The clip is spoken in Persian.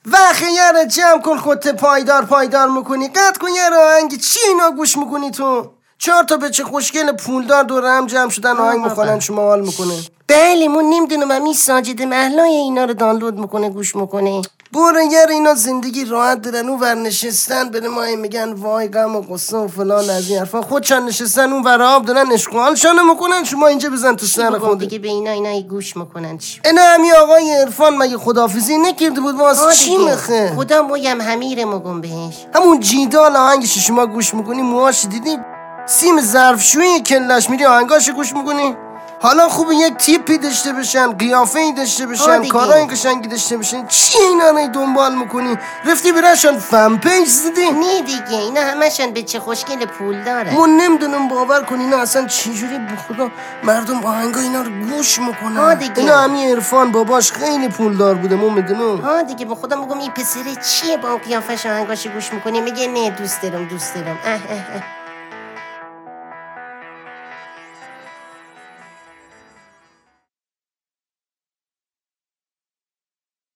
وقتی یه رو جمع کن خودت پایدار میکنی. قطع کن یه رو آهنگ چی اینا گوش میکنی تو؟ 4 تا بچه خوشگل پولدار دور هم جمع شدن آهنگ میخوانن شما حال میکنه. بله من نمیدونم همین ساجد محلای اینا رو دانلود میکنه گوش میکنه. برو یار اینا زندگی راحت دارن اون ور نشستن بره ما میگن وای غم و قصه و فلان از این حرفا. خودشان نشستن اون ور آب دارن اشغالشان میکنن شما اینجا بزن تو سر خود دیگه به اینا گوش میکنن. اینا همین آقای عرفان مگه خداحافظی نکرده بود واسه چی میخه؟ خدا مویم همیر مگم بهش. همون جیدال آهنگش شما گوش میکنی موهاش دیدی سیم ظرفشویی کلش میری آهنگاش گوش میکنی. حالا خوبه یک تیپی داشته بشن قیافه‌ای داشته بشن کارای قشنگی داشته بشن. چی اینا رو دنبال میکنی؟ رفتی براشون فن پیج زدی؟ نه دیگه اینا همشون بچه خوشگل پول داره. من نمیدونم باور کنی اینا اصلا چجوری بخدا مردم آهنگا اینا رو گوش میکنن. اینا همین عرفان باباش خیلی پولدار بوده من میدونم. دیگه به خدا میگم این پسره چیه با قیافش آهنگاش گوش میکنی؟ میگه نه دوست دارم.